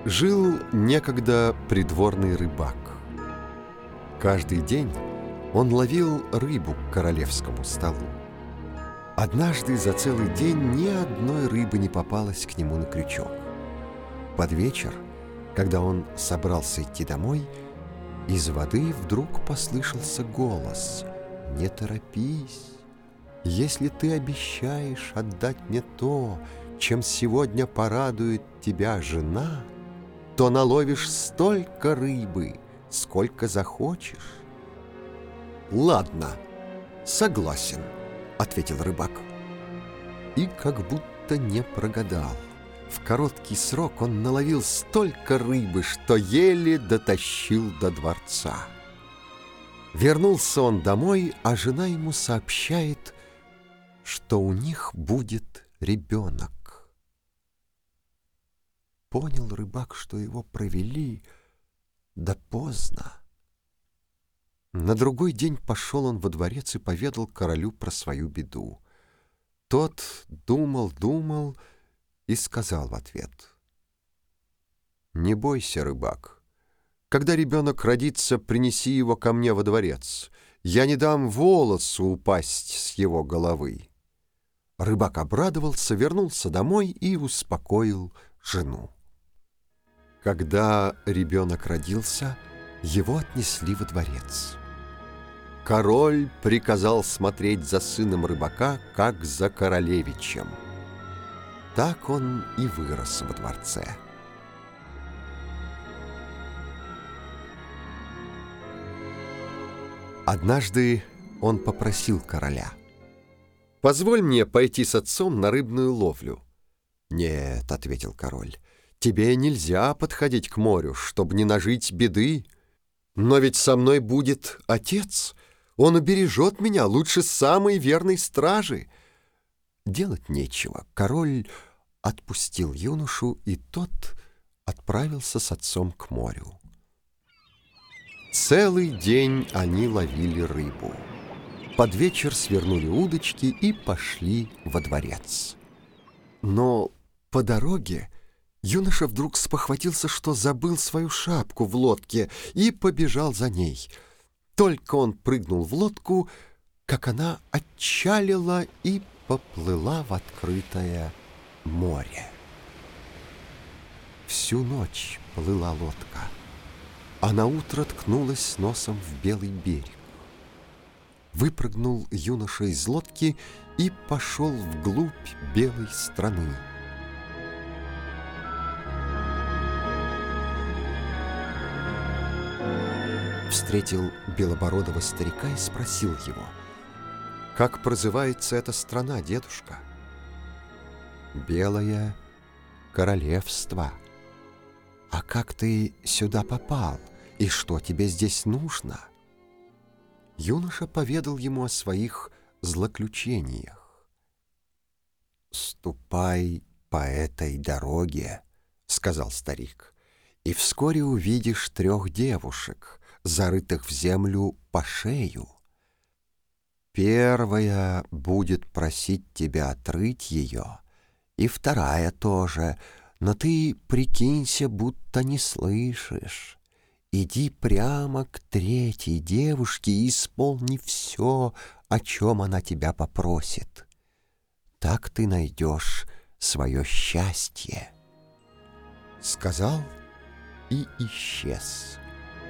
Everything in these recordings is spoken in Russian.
Жил некогда придворный рыбак. Каждый день он ловил рыбу к королевскому столу. Однажды за целый день ни одной рыбы не попалось к нему на крючок. Под вечер, когда он собрался идти домой, из воды вдруг послышался голос: «Не торопись, если ты обещаешь отдать мне то, чем сегодня порадует тебя жена, то наловишь столько рыбы, сколько захочешь». «Ладно, согласен», — ответил рыбак. И как будто не прогадал. В короткий срок он наловил столько рыбы, что еле дотащил до дворца. Вернулся он домой, а жена ему сообщает, что у них будет ребенок. Понял рыбак, что его провели, да поздно. На другой день пошел он во дворец и поведал королю про свою беду. Тот думал и сказал в ответ: «Не бойся, рыбак. Когда ребенок родится, принеси его ко мне во дворец. Я не дам волосу упасть с его головы». Рыбак обрадовался, вернулся домой и успокоил жену. Когда ребенок родился, его отнесли во дворец. Король приказал смотреть за сыном рыбака, как за королевичем. Так он и вырос во дворце. Однажды он попросил короля: «Позволь мне пойти с отцом на рыбную ловлю». «Нет», — ответил король, — «тебе нельзя подходить к морю, чтобы не нажить беды. Но ведь со мной будет отец. Он убережет меня лучше самой верной стражи». Делать нечего. Король отпустил юношу, и тот отправился с отцом к морю. Целый день они ловили рыбу. Под вечер свернули удочки и пошли во дворец. Но по дороге юноша вдруг спохватился, что забыл свою шапку в лодке, и побежал за ней. Только он прыгнул в лодку, как она отчалила и поплыла в открытое море. Всю ночь плыла лодка, а наутро ткнулась носом в белый берег. Выпрыгнул юноша из лодки и пошел вглубь белой страны. Встретил белобородого старика и спросил его: «Как прозывается эта страна, дедушка?» «Белое королевство». «А как ты сюда попал? И что тебе здесь нужно?» Юноша поведал ему о своих злоключениях. «Ступай по этой дороге, — сказал старик, — и вскоре увидишь 3 девушек, зарытых в землю по шею. Первая будет просить тебя отрыть ее, и вторая тоже, но ты прикинься, будто не слышишь. Иди прямо к 3-й девушке и исполни все, о чем она тебя попросит. Так ты найдешь свое счастье». Сказал и исчез.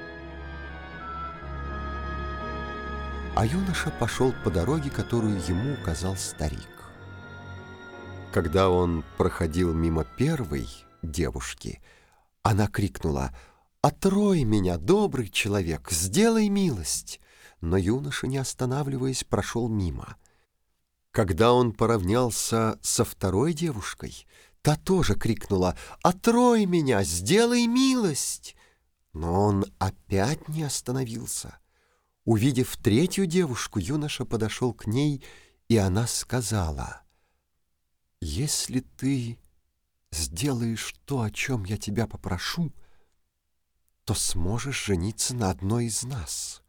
А юноша пошел по дороге, которую ему указал старик. Когда он проходил мимо первой девушки, она крикнула: «Отрой меня, добрый человек, сделай милость!» Но юноша, не останавливаясь, прошел мимо. Когда он поравнялся со второй девушкой, та тоже крикнула: «Отрой меня, сделай милость!» Но он опять не остановился. Увидев 3-ю девушку, юноша подошел к ней, и она сказала: «Если ты сделаешь то, о чем я тебя попрошу, то сможешь жениться на одной из нас».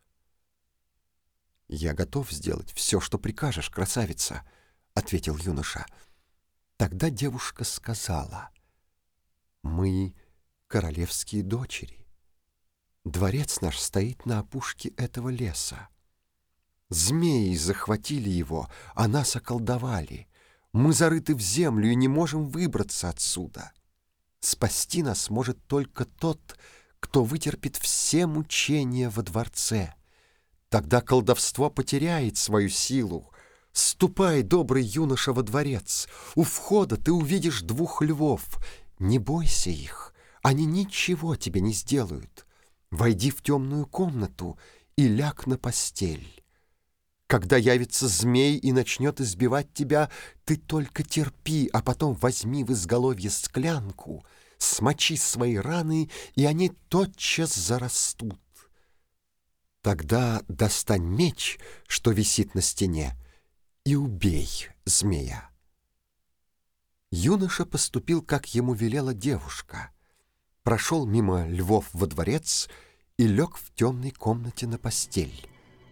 «Я готов сделать все, что прикажешь, красавица», — ответил юноша. Тогда девушка сказала: «Мы королевские дочери. Дворец наш стоит на опушке этого леса. Змеи захватили его, а нас околдовали. Мы зарыты в землю и не можем выбраться отсюда. Спасти нас может только тот, кто вытерпит все мучения во дворце. Тогда колдовство потеряет свою силу. Ступай, добрый юноша, во дворец. У входа ты увидишь 2 львов. Не бойся их, они ничего тебе не сделают. Войди в темную комнату и ляг на постель. Когда явится змей и начнет избивать тебя, ты только терпи, а потом возьми в изголовье склянку, смочи свои раны, и они тотчас зарастут. Тогда достань меч, что висит на стене, и убей змея. Юноша поступил, как ему велела девушка. Прошел мимо львов во дворец и лег в темной комнате на постель.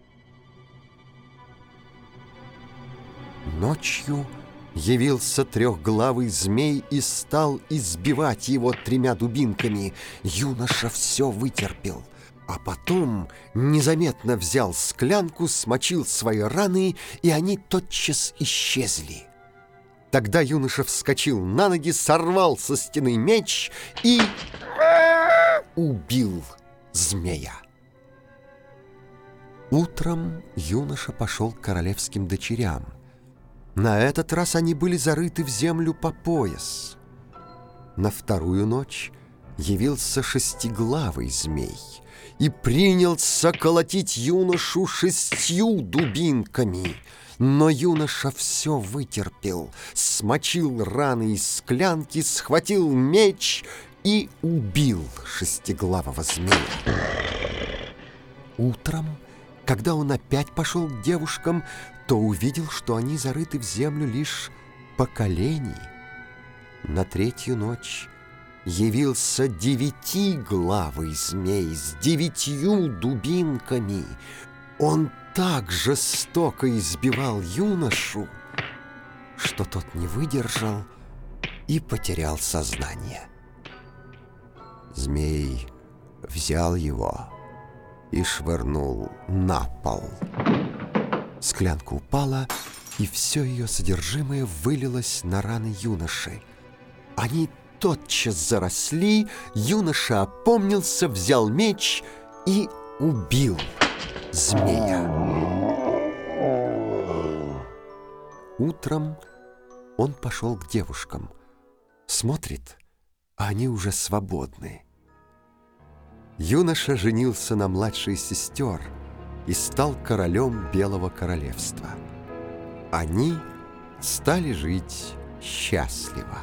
Ночью явился трехглавый змей и стал избивать его 3 дубинками. Юноша все вытерпел, а потом незаметно взял склянку, смочил свои раны, и они тотчас исчезли. Тогда юноша вскочил на ноги, сорвал со стены меч и убил змея. Утром юноша пошел к королевским дочерям. На этот раз они были зарыты в землю по пояс. На 2-ю ночь явился 6-главый змей и принялся колотить юношу 6 дубинками. Но юноша все вытерпел, смочил раны из склянки, схватил меч и убил 6-главого змея. Утром, когда он опять пошел к девушкам, то увидел, что они зарыты в землю лишь по колени. На 3-ю ночь явился 9-главый змей с 9 дубинками. Он так жестоко избивал юношу, что тот не выдержал и потерял сознание. Змей взял его и швырнул на пол. Склянка упала, и все ее содержимое вылилось на раны юноши. Они тотчас заросли, юноша опомнился, взял меч и убил змея. Утром он пошел к девушкам. Смотрит, а они уже свободны. Юноша женился на младшей сестер и стал королем Белого королевства. Они стали жить счастливо.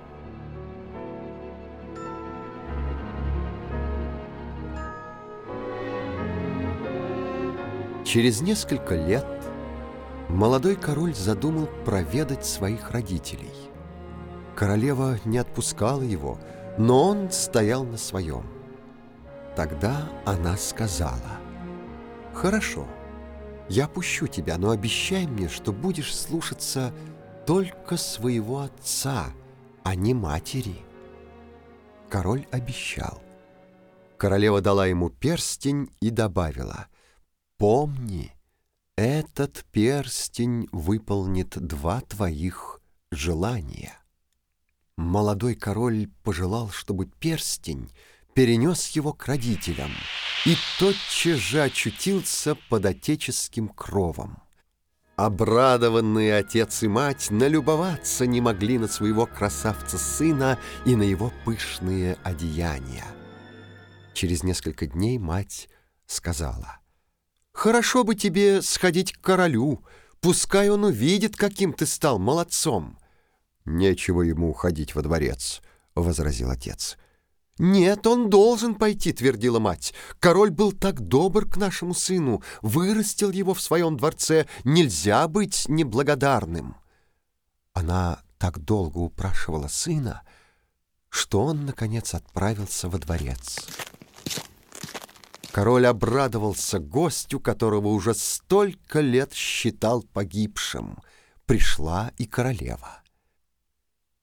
Через несколько лет молодой король задумал проведать своих родителей. Королева не отпускала его, но он стоял на своем. Тогда она сказала: «Хорошо, я пущу тебя, но обещай мне, что будешь слушаться только своего отца, а не матери». Король обещал. Королева дала ему перстень и добавила: «Помни, этот перстень выполнит 2 твоих желания». Молодой король пожелал, чтобы перстень перенес его к родителям и тотчас же очутился под отеческим кровом. Обрадованные отец и мать налюбоваться не могли на своего красавца-сына и на его пышные одеяния. Через несколько дней мать сказала: «Хорошо бы тебе сходить к королю, пускай он увидит, каким ты стал молодцом». «Нечего ему уходить во дворец», — возразил отец. «Нет, он должен пойти», — твердила мать. «Король был так добр к нашему сыну, вырастил его в своем дворце, нельзя быть неблагодарным». Она так долго упрашивала сына, что он, наконец, отправился во дворец. Король обрадовался гостю, которого уже столько лет считал погибшим. Пришла и королева.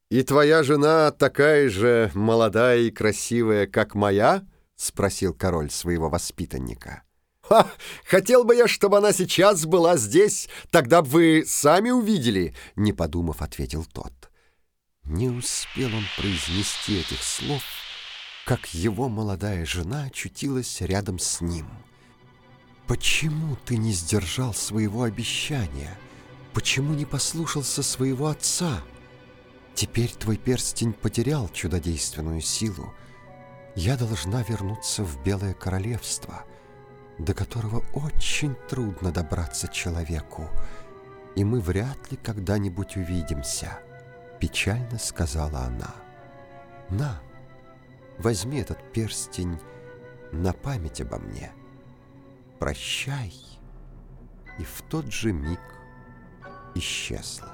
«И твоя жена такая же молодая и красивая, как моя?» — спросил король своего воспитанника. «Ха! Хотел бы я, чтобы она сейчас была здесь, тогда бы вы сами увидели!» — не подумав, ответил тот. Не успел он произнести этих слов, как его молодая жена очутилась рядом с ним. «Почему ты не сдержал своего обещания? Почему не послушался своего отца? Теперь твой перстень потерял чудодейственную силу. Я должна вернуться в Белое Королевство, до которого очень трудно добраться человеку, и мы вряд ли когда-нибудь увидимся», — печально сказала она. «На, возьми этот перстень на память обо мне. Прощай». И в тот же миг исчезла.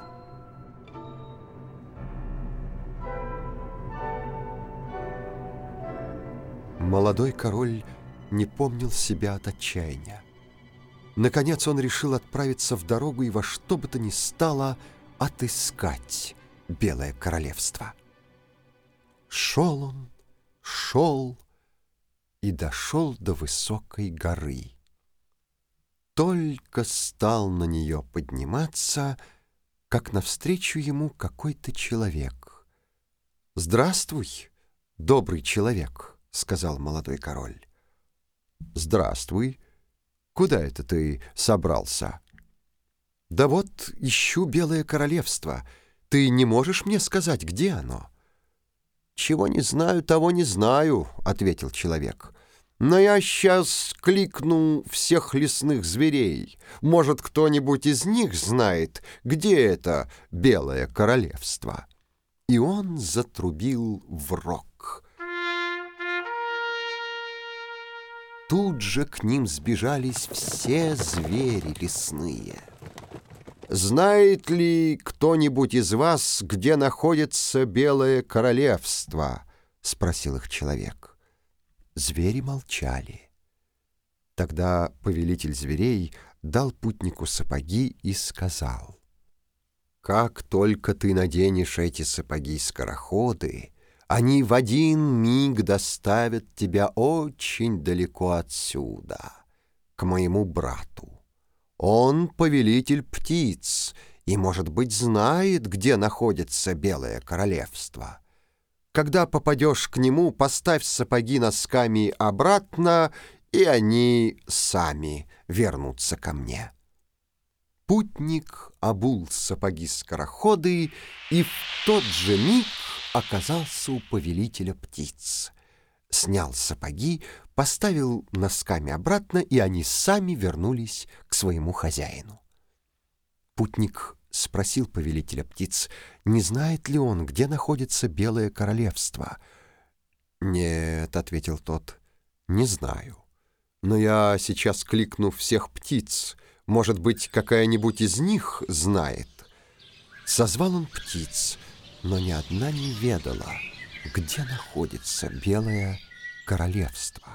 Молодой король не помнил себя от отчаяния. Наконец он решил отправиться в дорогу и во что бы то ни стало отыскать Белое Королевство. Шел он, шел и дошел до высокой горы. Только стал на нее подниматься, как навстречу ему какой-то человек. «Здравствуй, добрый человек», — сказал молодой король. «Здравствуй. Куда это ты собрался?» «Да вот ищу Белое Королевство. Ты не можешь мне сказать, где оно?» «Чего не знаю, того не знаю», — ответил человек. «Но я сейчас кликну всех лесных зверей. Может, кто-нибудь из них знает, где это Белое Королевство?» И он затрубил в рог. Тут же к ним сбежались все звери лесные. «Знает ли кто-нибудь из вас, где находится Белое Королевство?» — спросил их человек. Звери молчали. Тогда повелитель зверей дал путнику сапоги и сказал: «Как только ты наденешь эти сапоги-скороходы, они в один миг доставят тебя очень далеко отсюда, к моему брату. Он повелитель птиц и, может быть, знает, где находится Белое Королевство. Когда попадешь к нему, поставь сапоги носками обратно, и они сами вернутся ко мне». Путник обул сапоги-скороходы и в тот же миг оказался у повелителя птиц. Снял сапоги, поставил носками обратно, и они сами вернулись к своему хозяину. Путник спросил повелителя птиц, не знает ли он, где находится Белое Королевство. «Нет», — ответил тот, — «не знаю. Но я сейчас кликну всех птиц. Может быть, какая-нибудь из них знает». Созвал он птиц, но ни одна не ведала, где находится Белое Королевство.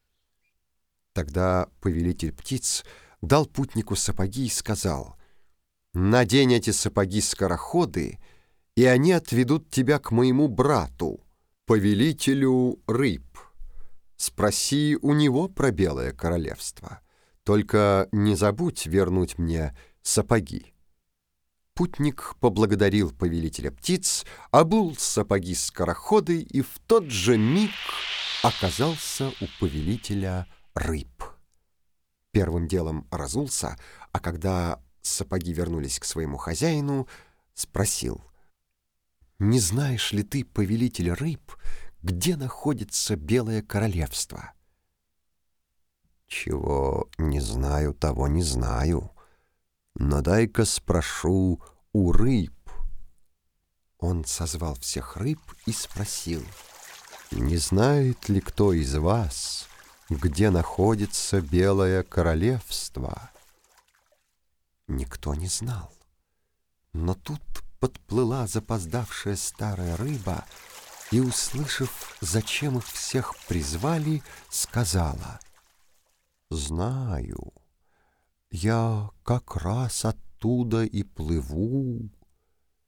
Тогда повелитель птиц дал путнику сапоги и сказал: «Надень эти сапоги-скороходы, и они отведут тебя к моему брату, повелителю рыб. Спроси у него про Белое Королевство. Только не забудь вернуть мне сапоги». Путник поблагодарил повелителя птиц, обул сапоги-скороходы и в тот же миг оказался у повелителя рыб. Первым делом разулся, а когда сапоги вернулись к своему хозяину, спросил: «Не знаешь ли ты, повелитель рыб, где находится Белое Королевство?» «Чего не знаю, того не знаю. Но дай-ка спрошу у рыб». Он созвал всех рыб и спросил: «Не знает ли кто из вас, где находится Белое Королевство?» Никто не знал. Но тут подплыла запоздавшая старая рыба и, услышав, зачем их всех призвали, сказала: «Знаю. Я как раз оттуда и плыву».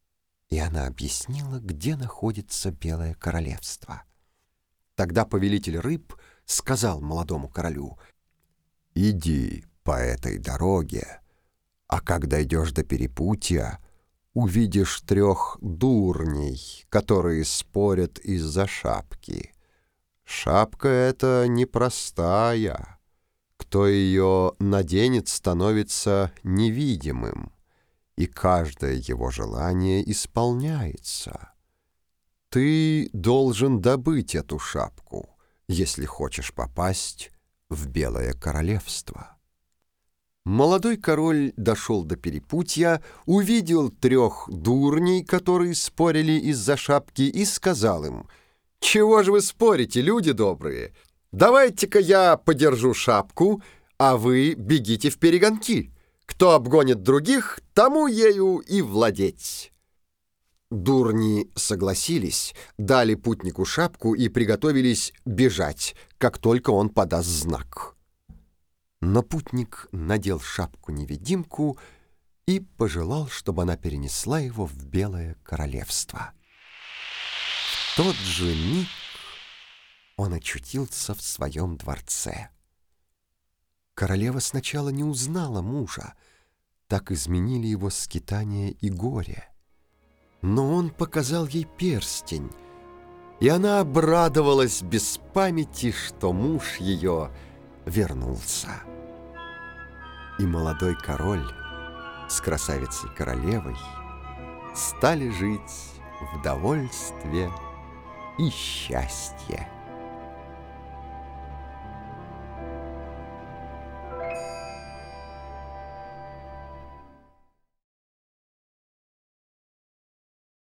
И она объяснила, где находится Белое Королевство. Тогда повелитель рыб сказал молодому королю: «Иди по этой дороге, а как дойдешь до перепутья, увидишь 3 дурней, которые спорят из-за шапки. Шапка эта непростая. Кто ее наденет, становится невидимым, и каждое его желание исполняется. Ты должен добыть эту шапку, если хочешь попасть в Белое Королевство». Молодой король дошел до перепутья, увидел 3 дурней, которые спорили из-за шапки, и сказал им: «Чего же вы спорите, люди добрые? Давайте-ка я подержу шапку, а вы бегите вперегонки. Кто обгонит других, тому ею и владеть». Дурни согласились, дали путнику шапку и приготовились бежать, как только он подаст знак. Но путник надел шапку-невидимку и пожелал, чтобы она перенесла его в Белое Королевство. В тот же миг он очутился в своем дворце. Королева сначала не узнала мужа, так изменили его скитания и горе. Но он показал ей перстень, и она обрадовалась без памяти, что муж ее вернулся. И молодой король с красавицей-королевой стали жить в довольстве и счастье.